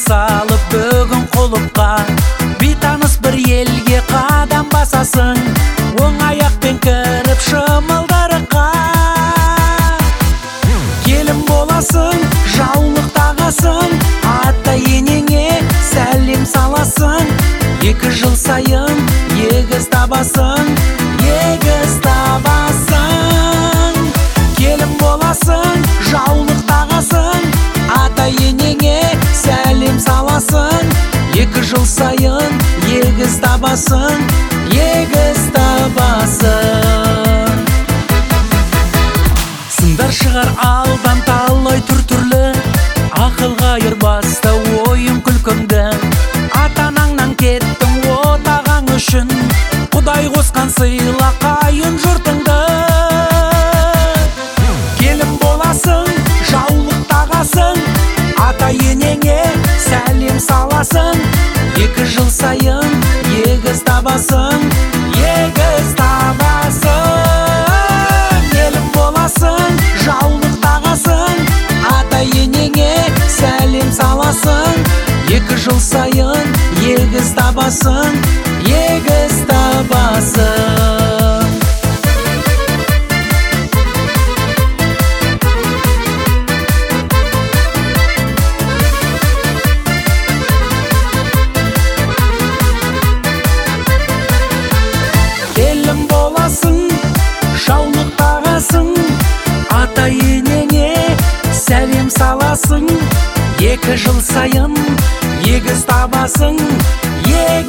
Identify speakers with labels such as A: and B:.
A: салып бүгін құлыпқа, бейтаныс бір елге қадам басасың, оң аяқпен кіріп шымылдырыққа. Келін боласың, жаулық тағасың, ата енеңе сәлем саласың. 2 жыл сайын егіз табасың, егіз табасың. Келін боласың, жаулық тағасың, ата енеңе сәлем саласың. 2 жыл сайын егіз табасың, егіз табасың. Сындар шығар алдан талай түр-түрлі, ақылға айырбаста ойын күлкіңді. Ата-анаңнан кеттің отағаң үшін, Құдай қосқан сыйла қайын жұртыңды. Келін боласың, жаулық тағасың, ата енеңе сәлем саласың. 2 жыл сайын егіз табасың, егіз табасың. Келін боласың, жаулық тағасың, ата енеңе сәлем саласың. 2 жыл сайын егіз табасың, егіз табасың. Келін боласың, жаулық тағасың, ата енеңе сәлем саласың. 2 жыл сайын егіз табасың,